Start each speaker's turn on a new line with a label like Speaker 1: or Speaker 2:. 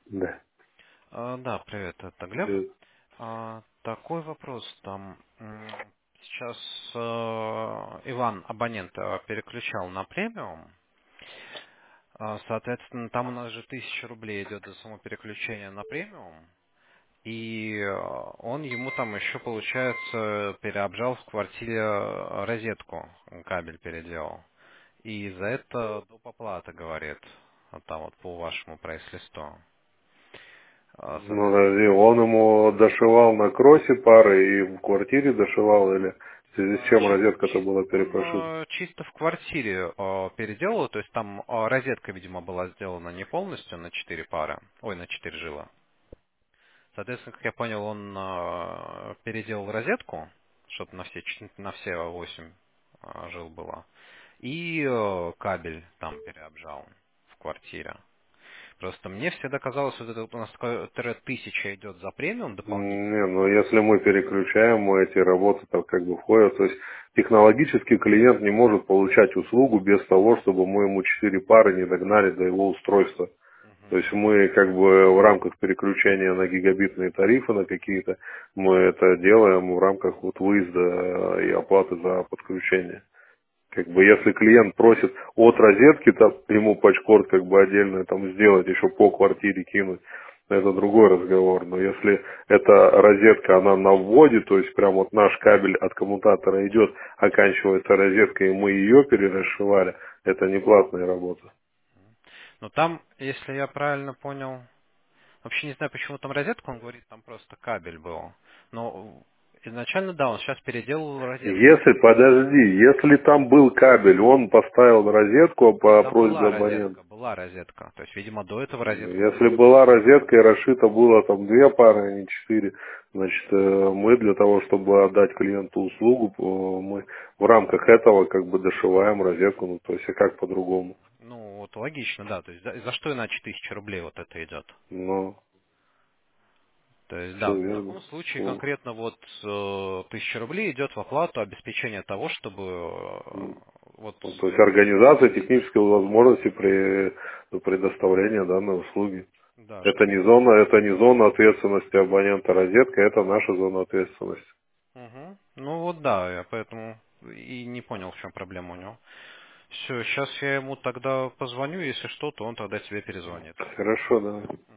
Speaker 1: Да.
Speaker 2: Да, привет, это Глеб.
Speaker 1: Э,
Speaker 2: Такой вопрос там. Сейчас Иван абонента переключал на премиум. Соответственно, там у нас же 1000 рублей идет за само переключение на премиум. И он ему там еще, получается, переобжал в квартире розетку, кабель переделал. И за это доп. Оплата, говорит, там вот по вашему прайс-листу.
Speaker 1: Ну, разве он ему дошивал на кроссе пары и в квартире дошивал, или в связи с чем розетка-то была
Speaker 2: Он
Speaker 1: перепрошита?
Speaker 2: чисто в квартире переделал, то есть там розетка, видимо, была сделана не полностью на 4 пары, ой, на 4 жила. Соответственно, как я понял, он переделал розетку, чтобы на все 8 жил было, и кабель там переобжал в квартире. Просто мне всегда казалось, вот это вот у нас такое 1000 идет за премиум
Speaker 1: Не,
Speaker 2: дополнительно.
Speaker 1: ну если мы переключаем, мы эти работы там как бы входят. То есть технологически клиент не может получать услугу без того, чтобы мы ему 4 пары не догнали до его устройства. То есть мы как бы в рамках переключения на гигабитные тарифы, на какие-то, мы это делаем в рамках вот выезда и оплаты за подключение. Как бы если клиент просит от розетки, там ему патчкорд как бы отдельно там сделать, еще по квартире кинуть, это другой разговор. Но если эта розетка, она на вводе, то есть прям вот наш кабель от коммутатора идет, оканчивается розетка, и мы ее перерасшивали, это не платная работа.
Speaker 2: Но там, если я правильно понял, вообще не знаю, почему там розетка, он говорит, там просто кабель был. Но изначально, да, он сейчас переделал розетку.
Speaker 1: Если, подожди, если там был кабель, он поставил розетку
Speaker 2: Нет,
Speaker 1: по
Speaker 2: там
Speaker 1: просьбе абонента.
Speaker 2: была розетка. То есть, видимо, до этого розетка
Speaker 1: Если
Speaker 2: была.
Speaker 1: была розетка и расшита было там 2 пары, а не 4, значит, мы для того, чтобы отдать клиенту услугу, мы в рамках этого как бы дошиваем розетку, ну то есть и как по-другому.
Speaker 2: Ну, вот логично, да. То есть, за что иначе 1000 рублей вот это идет?
Speaker 1: Но
Speaker 2: То есть, да,
Speaker 1: все
Speaker 2: в
Speaker 1: верно.
Speaker 2: таком случае
Speaker 1: Ну,
Speaker 2: конкретно вот 1000 рублей идет в оплату обеспечения того, чтобы вот,
Speaker 1: ну, то есть организация технической возможности при предоставлении данной услуги.
Speaker 2: да,
Speaker 1: Это не зона ответственности абонента розетка, это наша зона ответственности.
Speaker 2: Мгм. Ну вот да, я поэтому и не понял, в чем проблема у него. Все, сейчас я ему тогда позвоню, если что, то он тогда тебе перезвонит.
Speaker 1: Хорошо, да.